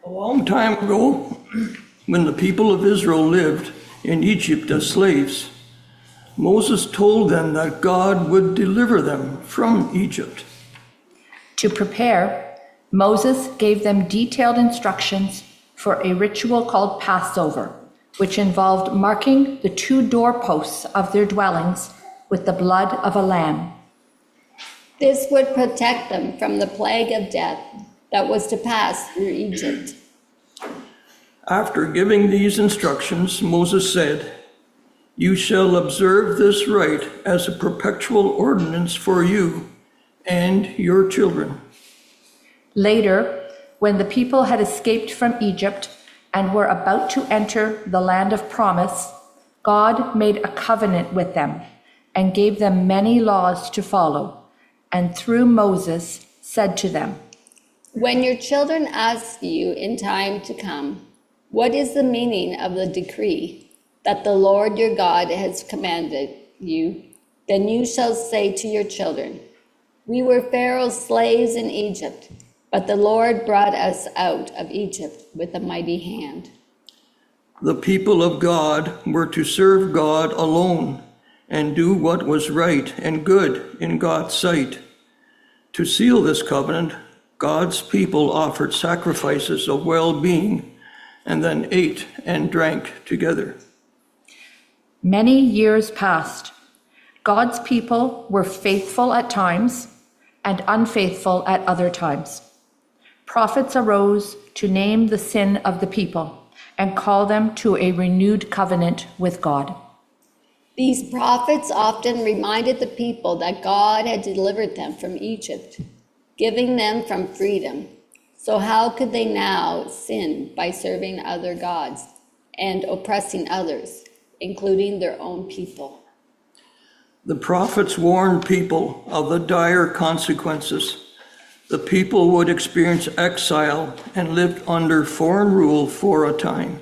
A long time ago, when the people of Israel lived in Egypt as slaves, Moses told them that God would deliver them from Egypt. To prepare, Moses gave them detailed instructions for a ritual called Passover, which involved marking the 2 doorposts of their dwellings with the blood of a lamb. This would protect them from the plague of death that was to pass through Egypt. After giving these instructions, Moses said, "You shall observe this rite as a perpetual ordinance for you and your children." Later, when the people had escaped from Egypt and were about to enter the land of promise, God made a covenant with them and gave them many laws to follow, and through Moses said to them, When your children ask you in time to come, what is the meaning of the decree that the Lord your God has commanded you, then you shall say to your children, we were Pharaoh's slaves in Egypt, but the Lord brought us out of Egypt with a mighty hand. The people of God were to serve God alone and do what was right and good in God's sight. To seal this covenant, God's people offered sacrifices of well-being and then ate and drank together. Many years passed. God's people were faithful at times and unfaithful at other times. Prophets arose to name the sin of the people and call them to a renewed covenant with God. These prophets often reminded the people that God had delivered them from Egypt, giving them from freedom. So how could they now sin by serving other gods and oppressing others, including their own people? The prophets warned people of the dire consequences. The people would experience exile and live under foreign rule for a time.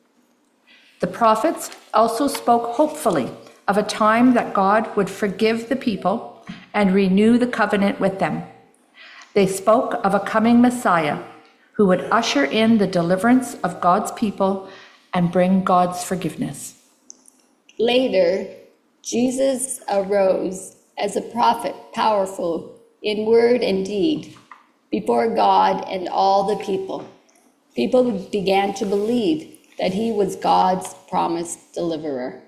The prophets also spoke hopefully of a time that God would forgive the people and renew the covenant with them. They spoke of a coming Messiah who would usher in the deliverance of God's people and bring God's forgiveness. Later, Jesus arose as a prophet, powerful in word and deed, before God and all the people. People began to believe that he was God's promised deliverer.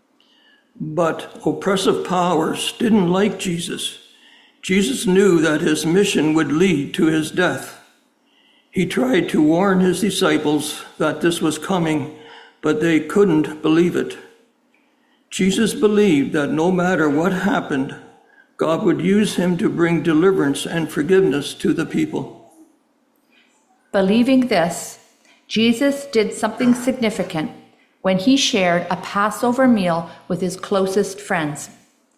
But oppressive powers didn't like Jesus. Jesus knew that his mission would lead to his death. He tried to warn his disciples that this was coming, but they couldn't believe it. Jesus believed that no matter what happened, God would use him to bring deliverance and forgiveness to the people. Believing this, Jesus did something significant when he shared a Passover meal with his closest friends.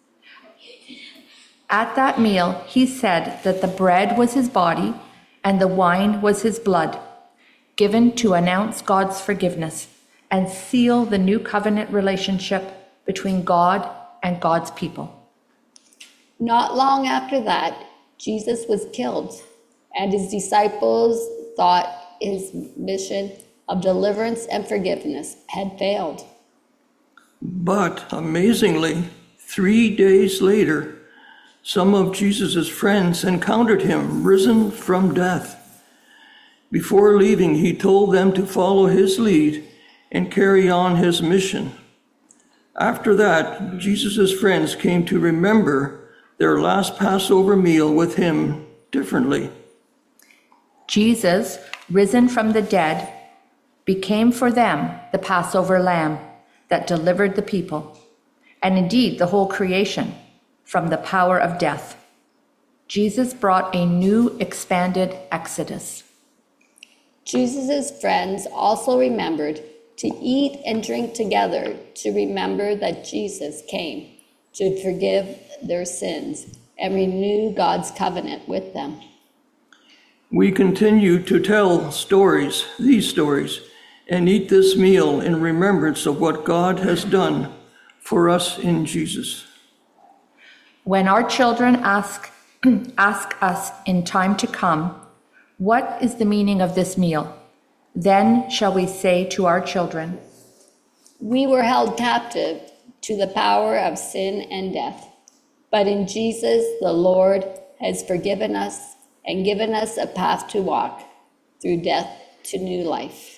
At that meal, he said that the bread was his body and the wine was his blood, given to announce God's forgiveness and seal the new covenant relationship between God and God's people. Not long after that, Jesus was killed, and his disciples thought his mission of deliverance and forgiveness had failed. But amazingly, 3 days later, some of Jesus' friends encountered him risen from death. Before leaving, he told them to follow his lead and carry on his mission. After that, Jesus' friends came to remember their last Passover meal with him differently. Jesus, risen from the dead, became for them the Passover lamb that delivered the people, and indeed the whole creation, from the power of death. Jesus brought a new expanded exodus. Jesus' friends also remembered to eat and drink together to remember that Jesus came to forgive their sins and renew God's covenant with them. We continue to tell these stories, and eat this meal in remembrance of what God has done for us in Jesus. When our children ask us in time to come, what is the meaning of this meal? Then shall we say to our children, We were held captive to the power of sin and death, but in Jesus the Lord has forgiven us and given us a path to walk through death to new life.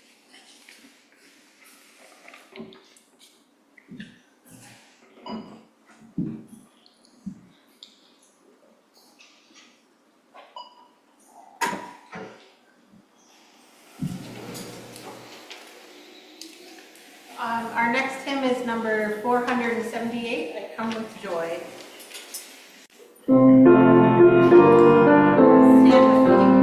Our next hymn is number 478, I Come With Joy. Stand with me.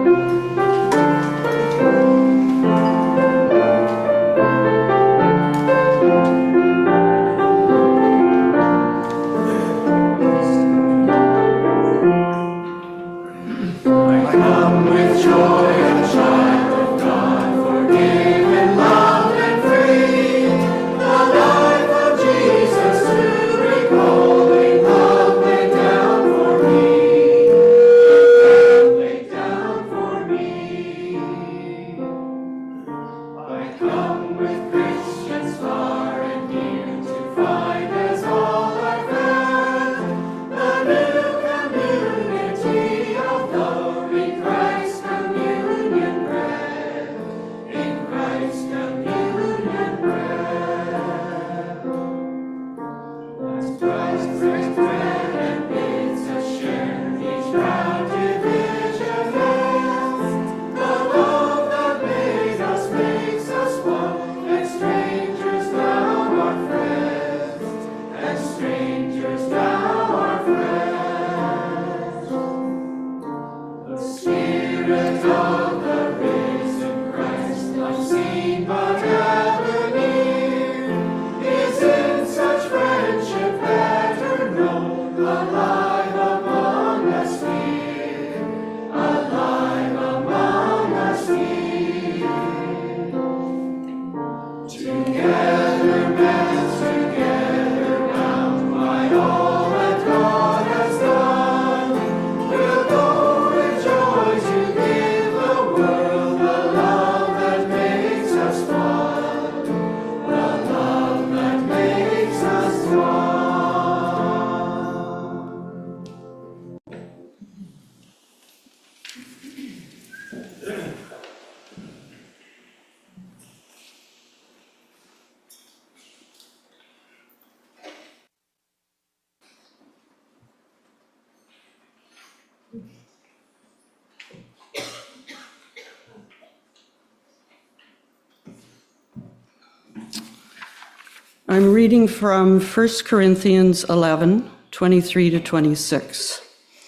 I'm reading from 1 Corinthians 11, 23 to 26.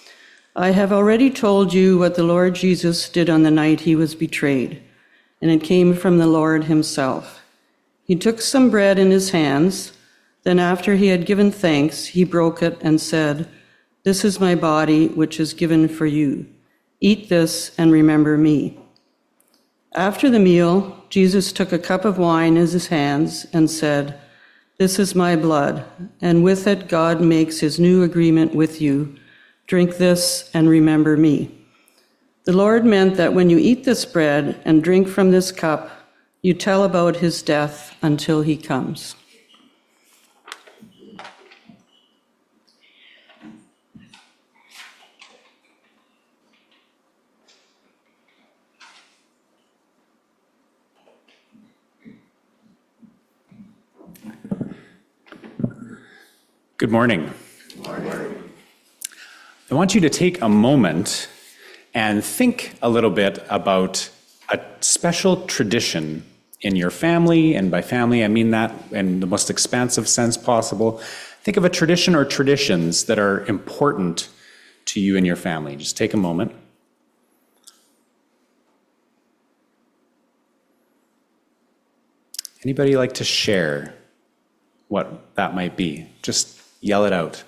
I have already told you what the Lord Jesus did on the night he was betrayed, and it came from the Lord himself. He took some bread in his hands, then after he had given thanks, he broke it and said, "This is my body, which is given for you. Eat this and remember me." After the meal, Jesus took a cup of wine in his hands and said, "This is my blood, and with it God makes his new agreement with you. Drink this and remember me." The Lord meant that when you eat this bread and drink from this cup, you tell about his death until he comes. Good morning. Good morning. I want you to take a moment and think a little bit about a special tradition in your family, and by family I mean that in the most expansive sense possible. Think of a tradition or traditions that are important to you and your family. Just take a moment. Anybody like to share what that might be? Just yell it out.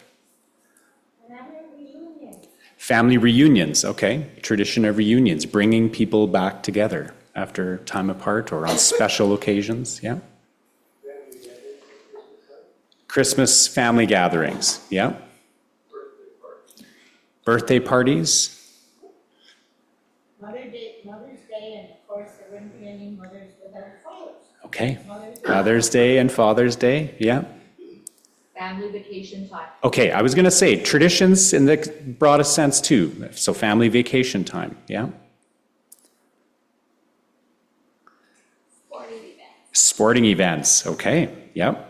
Family reunions, okay. Tradition of reunions, bringing people back together after time apart or on special occasions, yeah. Christmas family gatherings, yeah. Birthday parties. Mother's Day, and of course, there wouldn't be any mothers without fathers. Okay. Mother's Day and Father's Day, yeah. Family vacation time. Okay, I was going to say traditions in the broadest sense too. So family vacation time, yeah. Sporting events, okay, yep.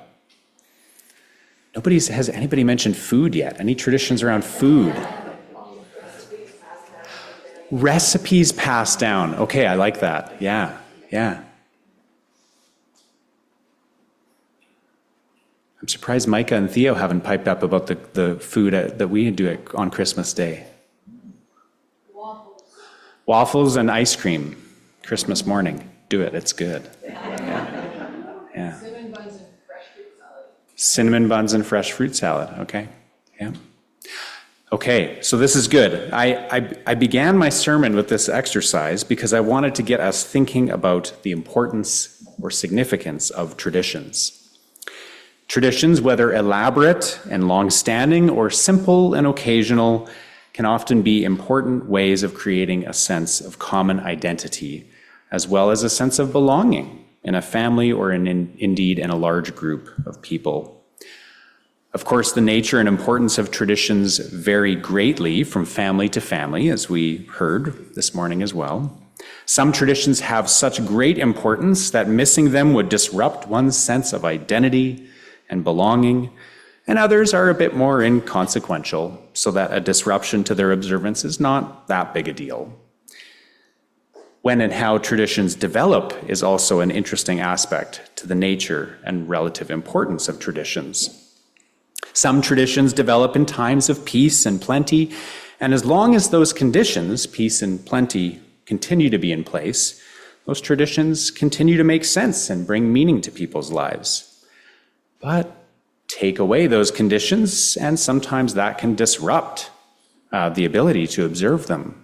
Has anybody mentioned food yet? Any traditions around food? Recipes passed down. Okay, I like that. Yeah, yeah. I'm surprised Micah and Theo haven't piped up about the food that we do on Christmas Day. Waffles and ice cream, Christmas morning. Do it, it's good. Yeah. Cinnamon buns and fresh fruit salad. Cinnamon buns and fresh fruit salad, okay. Yeah. Okay, so this is good. I began my sermon with this exercise because I wanted to get us thinking about the importance or significance of traditions. Traditions, whether elaborate and long-standing or simple and occasional, can often be important ways of creating a sense of common identity, as well as a sense of belonging in a family or indeed in a large group of people. Of course, the nature and importance of traditions vary greatly from family to family, as we heard this morning as well. Some traditions have such great importance that missing them would disrupt one's sense of identity and belonging, and others are a bit more inconsequential, so that a disruption to their observance is not that big a deal. When and how traditions develop is also an interesting aspect to the nature and relative importance of traditions. Some traditions develop in times of peace and plenty, and as long as those conditions, peace and plenty, continue to be in place, those traditions continue to make sense and bring meaning to people's lives. But take away those conditions, and sometimes that can disrupt the ability to observe them.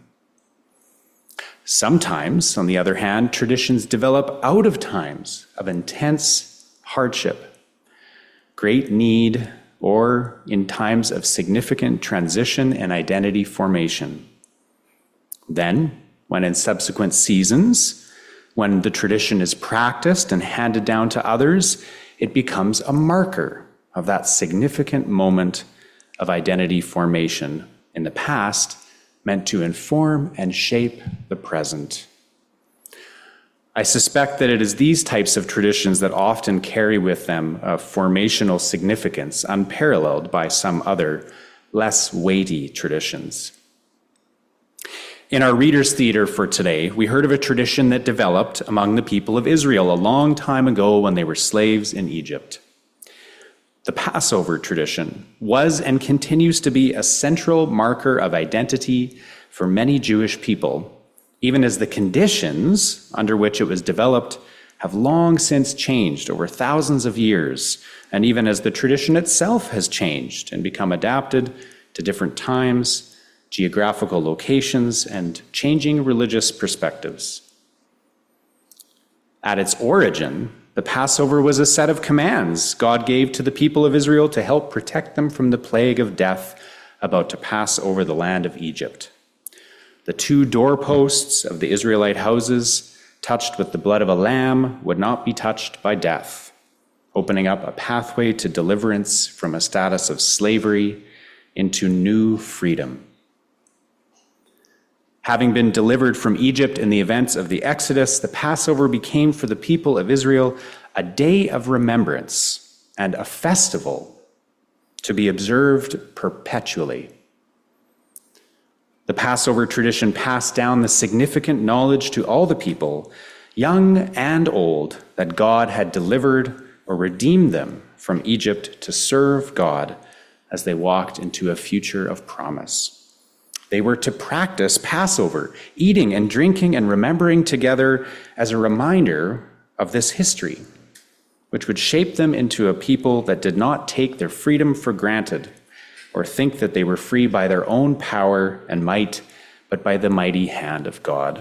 Sometimes, on the other hand, traditions develop out of times of intense hardship, great need, or in times of significant transition and identity formation. Then, when in subsequent seasons, when the tradition is practiced and handed down to others, it becomes a marker of that significant moment of identity formation in the past, meant to inform and shape the present. I suspect that it is these types of traditions that often carry with them a formational significance unparalleled by some other, less weighty traditions. In our Reader's Theater for today, we heard of a tradition that developed among the people of Israel a long time ago when they were slaves in Egypt. The Passover tradition was and continues to be a central marker of identity for many Jewish people, even as the conditions under which it was developed have long since changed over thousands of years, and even as the tradition itself has changed and become adapted to different times, geographical locations, and changing religious perspectives. At its origin, the Passover was a set of commands God gave to the people of Israel to help protect them from the plague of death about to pass over the land of Egypt. The two doorposts of the Israelite houses, touched with the blood of a lamb, would not be touched by death, opening up a pathway to deliverance from a status of slavery into new freedom. Having been delivered from Egypt in the events of the Exodus, the Passover became for the people of Israel a day of remembrance and a festival to be observed perpetually. The Passover tradition passed down the significant knowledge to all the people, young and old, that God had delivered or redeemed them from Egypt to serve God as they walked into a future of promise. They were to practice Passover, eating and drinking and remembering together as a reminder of this history, which would shape them into a people that did not take their freedom for granted or think that they were free by their own power and might, but by the mighty hand of God.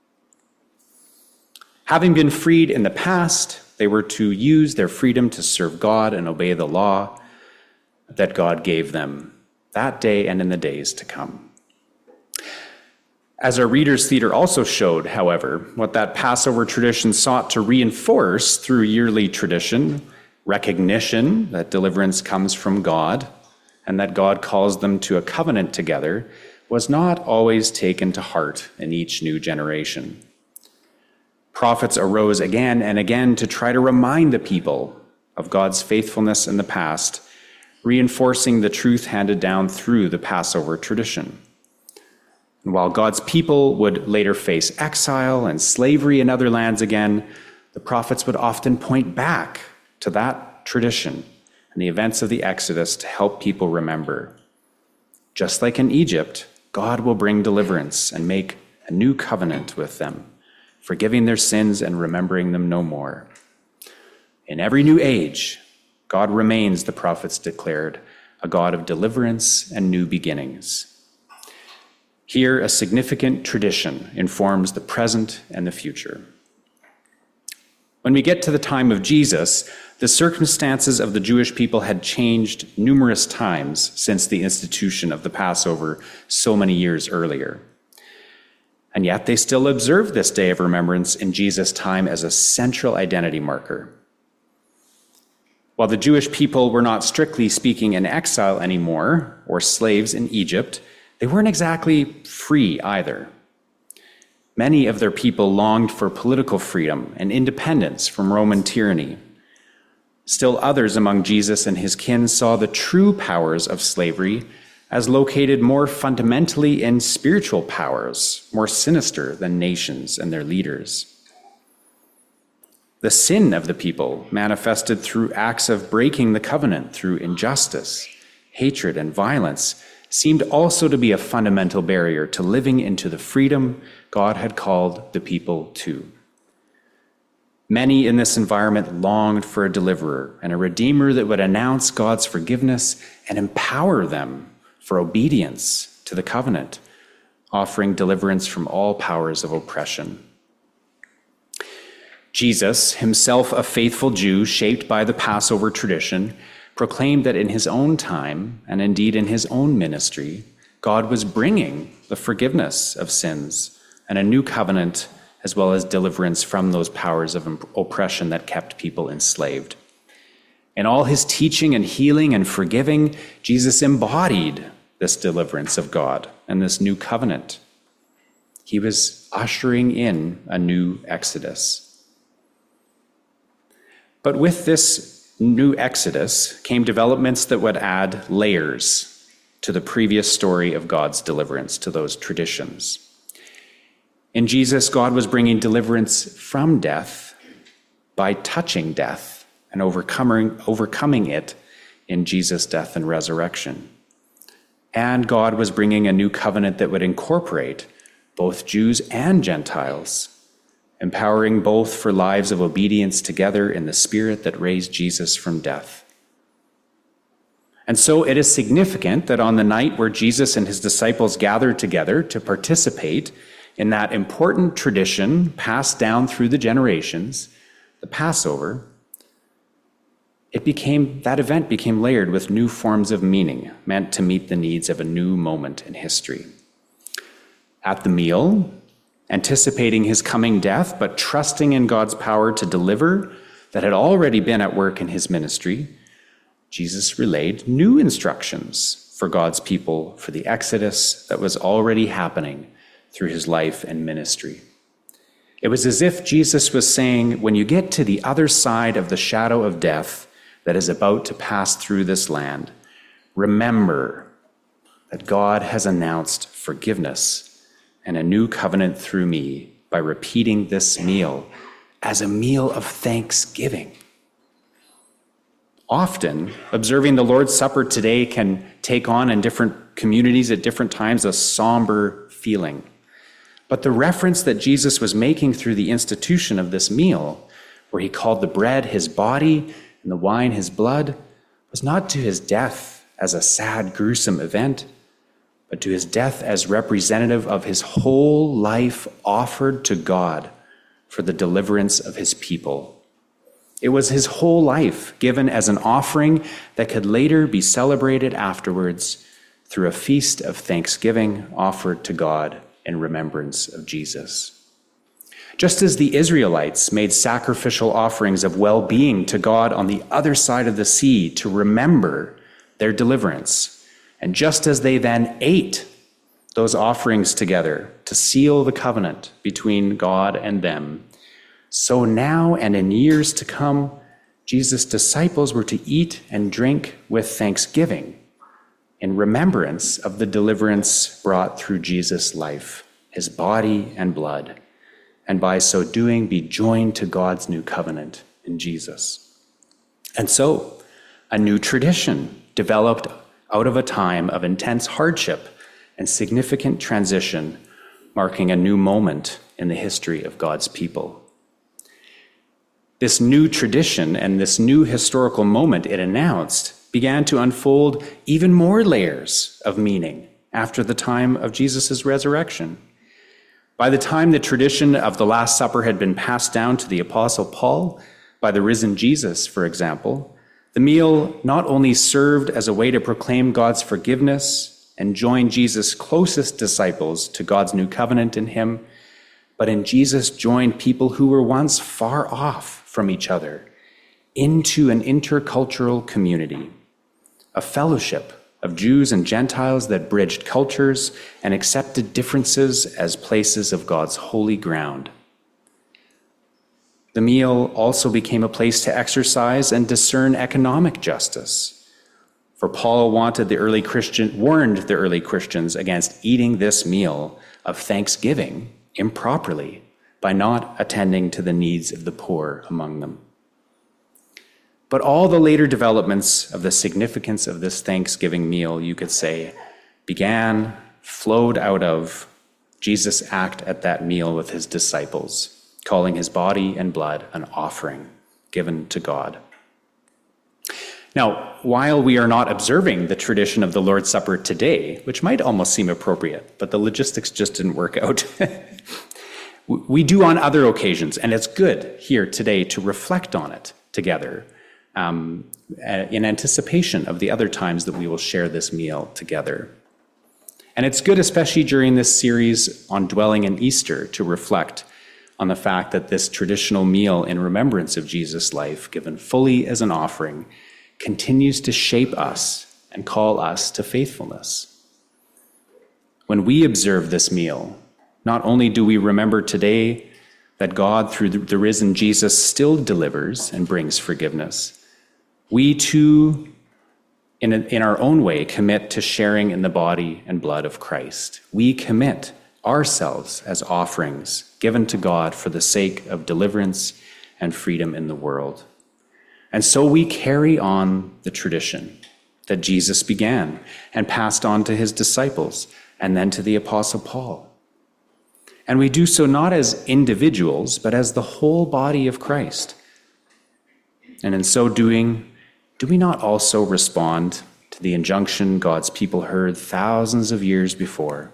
Having been freed in the past, they were to use their freedom to serve God and obey the law that God gave them that day and in the days to come. As our Reader's Theater also showed, however, what that Passover tradition sought to reinforce through yearly tradition, recognition that deliverance comes from God and that God calls them to a covenant together, was not always taken to heart in each new generation. Prophets arose again and again to try to remind the people of God's faithfulness in the past, reinforcing the truth handed down through the Passover tradition. And while God's people would later face exile and slavery in other lands again, the prophets would often point back to that tradition and the events of the Exodus to help people remember. Just like in Egypt, God will bring deliverance and make a new covenant with them, forgiving their sins and remembering them no more. In every new age, God remains, the prophets declared, a God of deliverance and new beginnings. Here, a significant tradition informs the present and the future. When we get to the time of Jesus, the circumstances of the Jewish people had changed numerous times since the institution of the Passover so many years earlier. And yet they still observed this day of remembrance in Jesus' time as a central identity marker. While the Jewish people were not strictly speaking in exile anymore, or slaves in Egypt, they weren't exactly free either. Many of their people longed for political freedom and independence from Roman tyranny. Still others among Jesus and his kin saw the true powers of slavery as located more fundamentally in spiritual powers, more sinister than nations and their leaders. The sin of the people manifested through acts of breaking the covenant through injustice, hatred, and violence seemed also to be a fundamental barrier to living into the freedom God had called the people to. Many in this environment longed for a deliverer and a redeemer that would announce God's forgiveness and empower them for obedience to the covenant, offering deliverance from all powers of oppression. Jesus, himself a faithful Jew shaped by the Passover tradition, proclaimed that in his own time, and indeed in his own ministry, God was bringing the forgiveness of sins and a new covenant, as well as deliverance from those powers of oppression that kept people enslaved. In all his teaching and healing and forgiving, Jesus embodied this deliverance of God and this new covenant. He was ushering in a new Exodus. But with this new Exodus came developments that would add layers to the previous story of God's deliverance, to those traditions. In Jesus, God was bringing deliverance from death by touching death and overcoming it in Jesus' death and resurrection. And God was bringing a new covenant that would incorporate both Jews and Gentiles, empowering both for lives of obedience together in the Spirit that raised Jesus from death. And so it is significant that on the night where Jesus and his disciples gathered together to participate in that important tradition passed down through the generations, the Passover, that event became layered with new forms of meaning, meant to meet the needs of a new moment in history. At the meal, anticipating his coming death, but trusting in God's power to deliver that had already been at work in his ministry, Jesus relayed new instructions for God's people for the Exodus that was already happening through his life and ministry. It was as if Jesus was saying, when you get to the other side of the shadow of death that is about to pass through this land, remember that God has announced forgiveness and a new covenant through me by repeating this meal as a meal of thanksgiving. Often, observing the Lord's Supper today can take on in different communities at different times a somber feeling. But the reference that Jesus was making through the institution of this meal, where he called the bread his body and the wine his blood, was not to his death as a sad, gruesome event, but to his death as representative of his whole life offered to God for the deliverance of his people. It was his whole life given as an offering that could later be celebrated afterwards through a feast of thanksgiving offered to God in remembrance of Jesus. Just as the Israelites made sacrificial offerings of well-being to God on the other side of the sea to remember their deliverance, and just as they then ate those offerings together to seal the covenant between God and them, so now and in years to come, Jesus' disciples were to eat and drink with thanksgiving in remembrance of the deliverance brought through Jesus' life, his body and blood, and by so doing be joined to God's new covenant in Jesus. And so, a new tradition developed out of a time of intense hardship and significant transition, marking a new moment in the history of God's people. This new tradition and this new historical moment it announced began to unfold even more layers of meaning after the time of Jesus' resurrection. By the time the tradition of the Last Supper had been passed down to the Apostle Paul by the risen Jesus, for example, the meal not only served as a way to proclaim God's forgiveness and join Jesus' closest disciples to God's new covenant in him, but in Jesus joined people who were once far off from each other into an intercultural community, a fellowship of Jews and Gentiles that bridged cultures and accepted differences as places of God's holy ground. The meal also became a place to exercise and discern economic justice. For Paul warned the early Christians against eating this meal of thanksgiving improperly by not attending to the needs of the poor among them. But all the later developments of the significance of this Thanksgiving meal, you could say, flowed out of Jesus' act at that meal with his disciples, calling his body and blood an offering given to God. Now, while we are not observing the tradition of the Lord's Supper today, which might almost seem appropriate, but the logistics just didn't work out, we do on other occasions, and it's good here today to reflect on it together in anticipation of the other times that we will share this meal together. And it's good, especially during this series on dwelling in Easter, to reflect on the fact that this traditional meal in remembrance of Jesus' life, given fully as an offering, continues to shape us and call us to faithfulness. When we observe this meal, not only do we remember today that God, through the risen Jesus, still delivers and brings forgiveness, we too, in our own way, commit to sharing in the body and blood of Christ. We commit ourselves as offerings given to God for the sake of deliverance and freedom in the world. And so we carry on the tradition that Jesus began and passed on to his disciples and then to the Apostle Paul. And we do so not as individuals, but as the whole body of Christ. And in so doing, do we not also respond to the injunction God's people heard thousands of years before?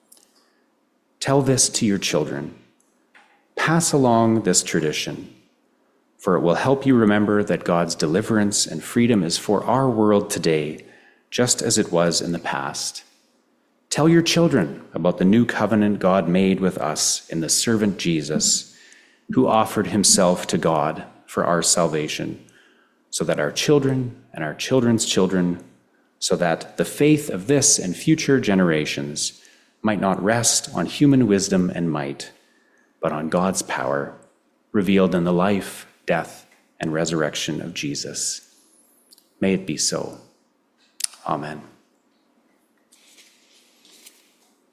Tell this to your children. Pass along this tradition, for it will help you remember that God's deliverance and freedom is for our world today, just as it was in the past. Tell your children about the new covenant God made with us in the servant Jesus, who offered himself to God for our salvation, so that our children and our children's children, so that the faith of this and future generations might not rest on human wisdom and might, but on God's power, revealed in the life, death, and resurrection of Jesus. May it be so. Amen.